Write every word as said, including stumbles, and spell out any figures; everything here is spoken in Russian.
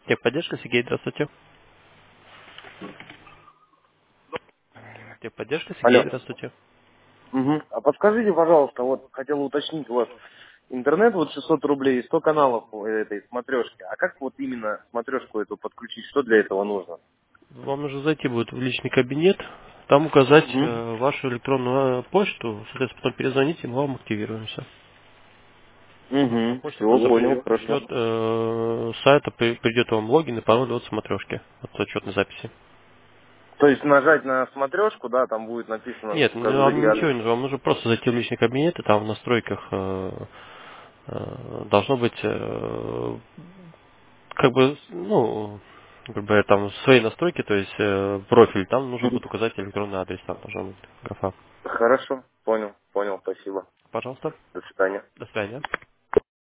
Техподдержка, Сергей, здравствуйте. Техподдержка, Сергей, Алло. здравствуйте. Мгм. А подскажите, пожалуйста, вот хотел уточнить у вас интернет, вот шестьсот рублей, сто каналов у этой смотрешки. А как вот именно смотрешку эту подключить? Что для этого нужно? Вам нужно зайти будет в личный кабинет, там указать Угу. э, вашу электронную э, почту, соответственно, потом перезвоните, мы вам активируемся. На Угу. почту Все, просто понял, пришлет хорошо. э, сайта, при- придет вам логин и пароль от смотрешки, от отчетной записи. То есть нажать на смотрешку, да, там будет написано, Нет, как ну, бы вам ничего я... не нужно, вам нужно просто зайти в личный кабинет, и там в настройках э, э, должно быть э, как бы, ну, как бы там свои настройки, то есть э, профиль, там нужно Мгм. будет указать электронный адрес, там должна быть графа. Хорошо, понял, понял, спасибо. Пожалуйста, До свидания. до свидания.